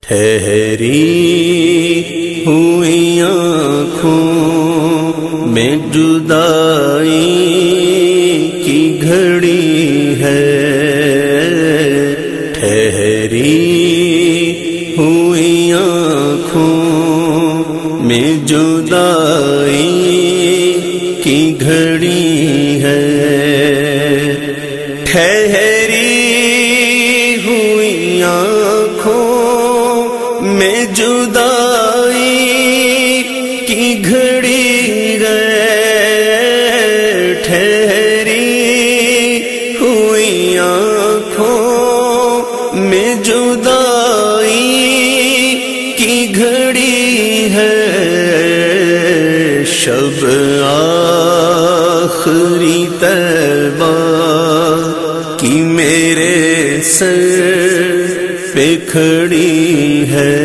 ٹھہری ہوئی آنکھوں میں جدائی کی گھڑی ہے، ٹھہری ہوئی آنکھوں میں جدائی کی گھڑی ہے، ٹھہری ہوئی آنکھوں میں جدائی کی گھڑی ہے، ٹھہری ہوئی آنکھوں میں جدائی کی گھڑی ہے، شب آخری طیبہ کی میرے سر پہ کھڑی ہے،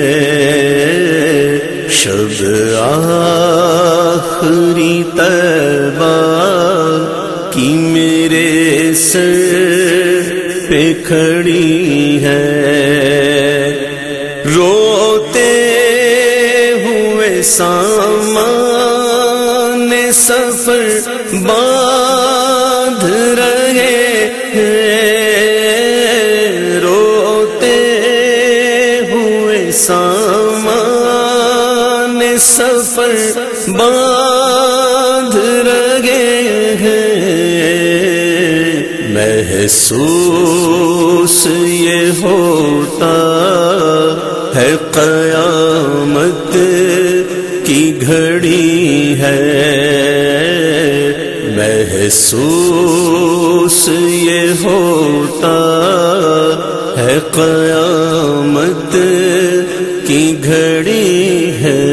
شب آخری طیبہ کی میرے سر پہ کھڑی ہے، روتے ہوئے سامان سفر باندھ رہے ہیں، روتے ہوئے سامان سفر باندھ رہے ہیں، محسوس یہ ہوتا ہے قیامت کی گھڑی ہے، محسوس یہ ہوتا ہے قیامت کی گھڑی ہے،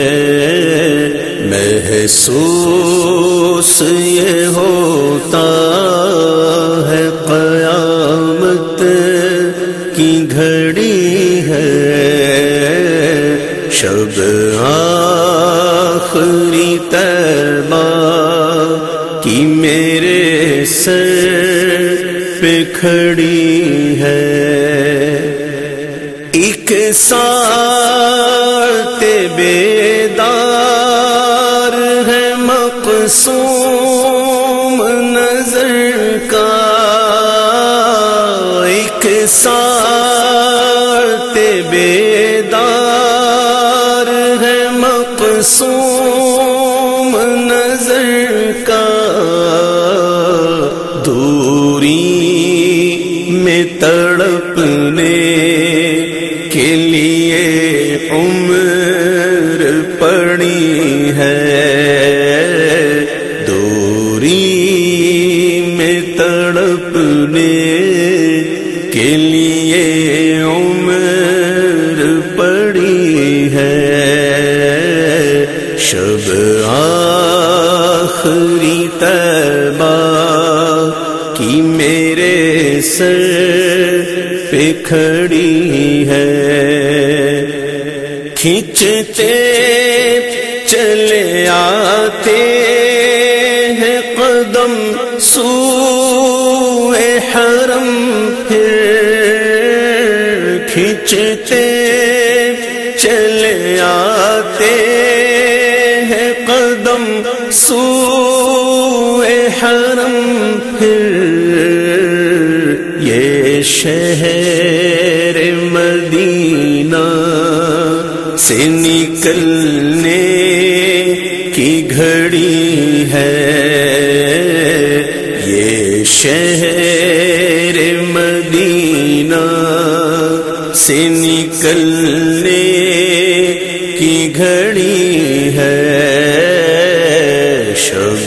محسوس یہ ہوتا ہے قیامت کی گھڑی ہے، شب آخری طیبہ کی میرے سر پہ کھڑی ہے، ایک ساعت بیدار ہے مقصوم نظر کا، ایک ساعت بیدار ہے مقصوم نظر کا، دوری میں تڑپنے کے لیے عمر پڑی ہے، دوری میں تڑپنے کے لیے عمر پڑی ہے، شب آخری طیبہ کی میرے سر پہ کھڑی ہے، کھینچتے چلے آتے ہیں قدم سوئے حرم، پھر کھینچتے چلے آتے ہیں قدم سوئے حرم، پھر یہ شہر مدینہ سے نکلنے کی گھڑی ہے، یہ شہر مدینہ سے نکلنے کی گھڑی ہے، شب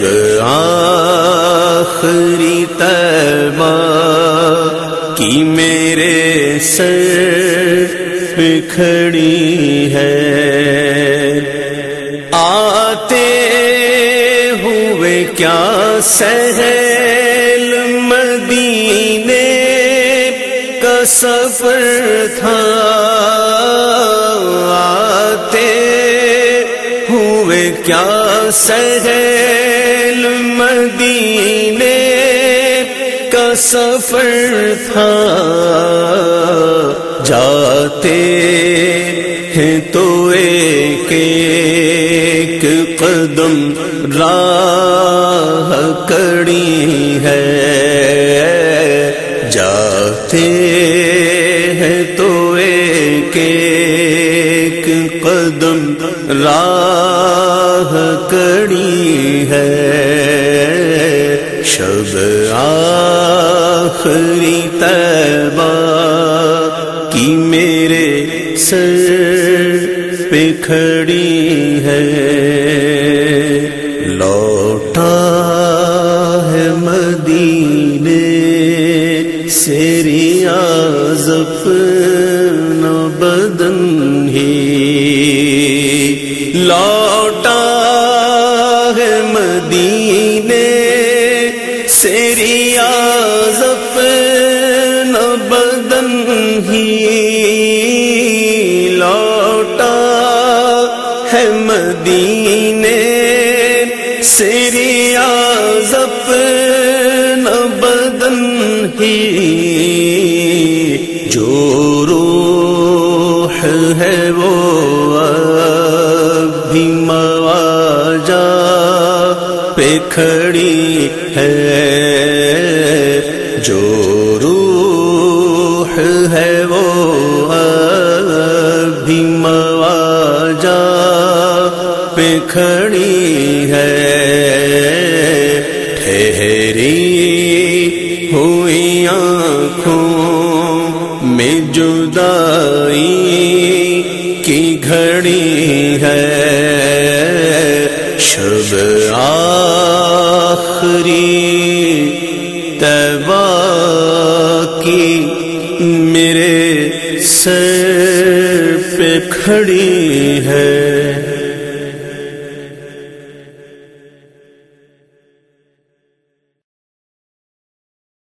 آخری طیبہ کی میرے سر پہ کھڑی ہے، آتے ہوئے کیا سہل مدینے کا سفر تھا، آتے ہوئے کیا سہل مدینے کا سفر تھا، جاتے تو ایک ایک قدم راہ کڑی ہے، جاتے ہیں تو ایک ایک قدم راہ کڑی ہے، شب آخری طیبہ کی میرے سر پہ کھڑی ہے، لوٹا ہے مدینے سے ریاض اپنا بدن ہی، لوٹا ہے مدینے سے ریاض اپنا بدن ہی، لوٹا ہے مدینے سے ریاض اپنا بدن ہی، جو روح ہے وہ اب بھی مواجہ پہ کھڑی ہے، جو روح ہے وہ اب بھی مواجہ پہ کھڑی ہے، ٹھہری ہوئی آنکھوں میں جدائی کی گھڑی ہے، شب آخری طیبہ کی میرے سر پہ کھڑی ہے۔